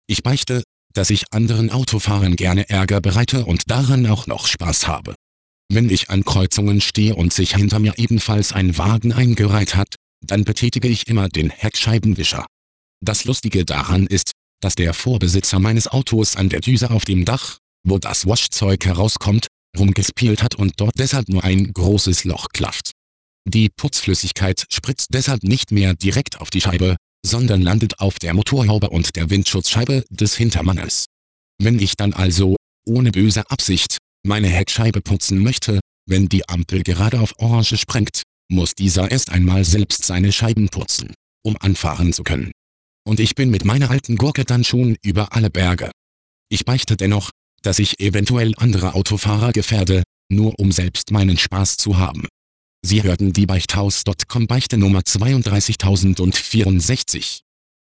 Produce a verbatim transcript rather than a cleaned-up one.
Ich beichte, dass ich anderen Autofahrern gerne Ärger bereite und daran auch noch Spaß habe. Wenn ich an Kreuzungen stehe und sich hinter mir ebenfalls ein Wagen eingereiht hat, dann betätige ich immer den Heckscheibenwischer. Das Lustige daran ist, dass der Vorbesitzer meines Autos an der Düse auf dem Dach, wo das Waschzeug herauskommt, rumgespielt hat und dort deshalb nur ein großes Loch klafft. Die Putzflüssigkeit spritzt deshalb nicht mehr direkt auf die Scheibe, sondern landet auf der Motorhaube und der Windschutzscheibe des Hintermannes. Wenn ich dann also, ohne böse Absicht, meine Heckscheibe putzen möchte, wenn die Ampel gerade auf Orange sprengt, muss dieser erst einmal selbst seine Scheiben putzen, um anfahren zu können. Und ich bin mit meiner alten Gurke dann schon über alle Berge. Ich beichte dennoch, dass ich eventuell andere Autofahrer gefährde, nur um selbst meinen Spaß zu haben. Sie hörten die Beichthaus Punkt com Beichte Nummer zweiunddreißigtausendvierundsechzig.